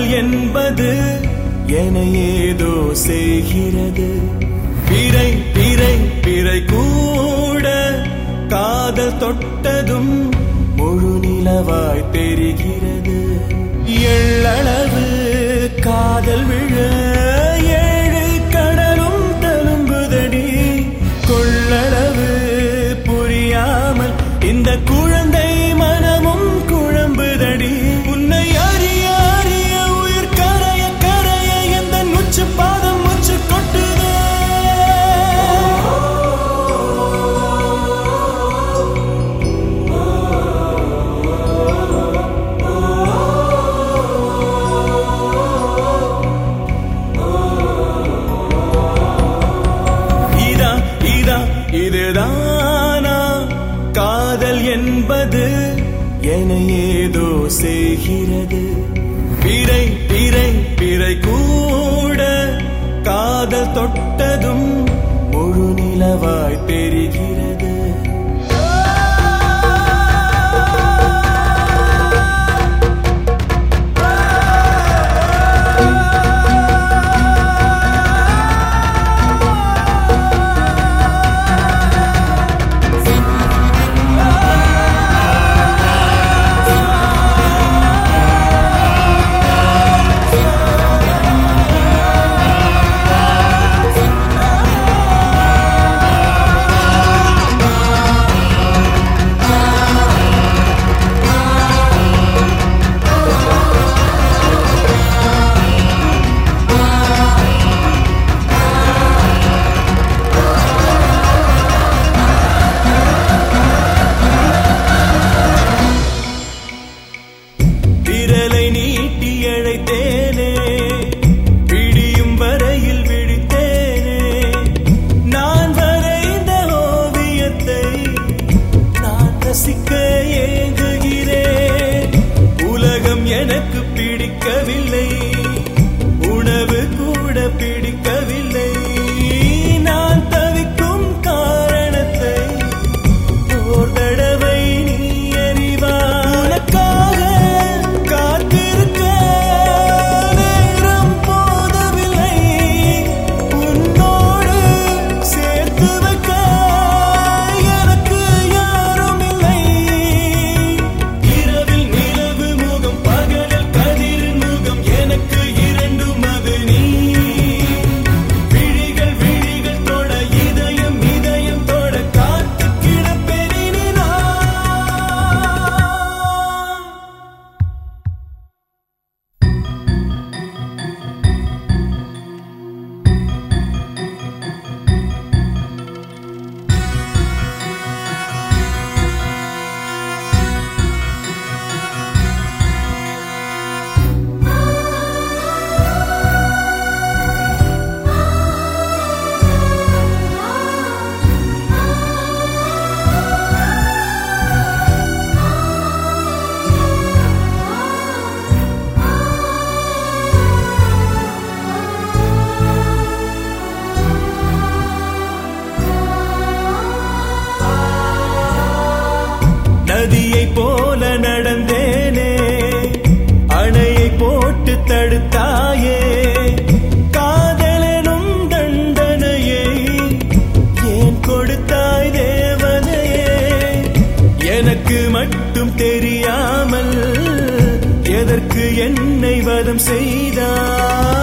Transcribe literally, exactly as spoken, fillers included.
என்பது என ஏதோ செய்கிறது. பிறை பிறை பிறை கூட காதல் தொட்டதும் முழு நிலவாய் தெரிகிறது. எள்ளளவு காதல் விழ ஏழு கடலும் தழும்புதடி. கொள்ளளவு புரியாமல் இந்த குழந்தை மனமும் குழம்புதடி. உன்னை அறிய அறிய உயிர் கரைய கரைய எந்த நுச்சு பாதம் முச்சு கொட்டுதே. இதா இதா இதுதானா காதல் என்பது என ஏதோ செய்கிறது. பிறை பிறை பிறை கூட காதல் தொட்டதும் முழு நிலவாய் தெரிகிறது. விரலை நீட்டி அழைத்தேனே, விடியும் வரையில் விழித்தேனே. நான் வரைந்த ஓவியத்தை நான் ரசிக்க ஏங்குகிறேன். உலகம் எனக்கு பிடிக்கவில்லை, உணவு கூட பிடிக்கவில்லை. நான் தவிக்கும் காரணத்தை ஓர் தடவை நீ அறிவாய். உனக்காக காத்திருக்க நேரம் போதவில்லை, உன்னோடு சேர்த்து வைக்க எனக்கு யாரும் இல்லை. இரவில் நிலவு முகம், பகலில் கதிரின் முகம், எனக்கு இரண்டும் அது நீ. விழிகள் விழிகள் தொட, இதயம் இதயம் தொட, காத்து கிடப்பேனே நான். நதியை போல நடந்தேனே, அணையை போட்டு தடுத்தாயே. காதலெனும் தண்டனையை ஏன் கொடுத்தாய் தேவதையே? எனக்கு மட்டும் தெரியாமல் எதற்கு என்னை வதம் செய்தாய்?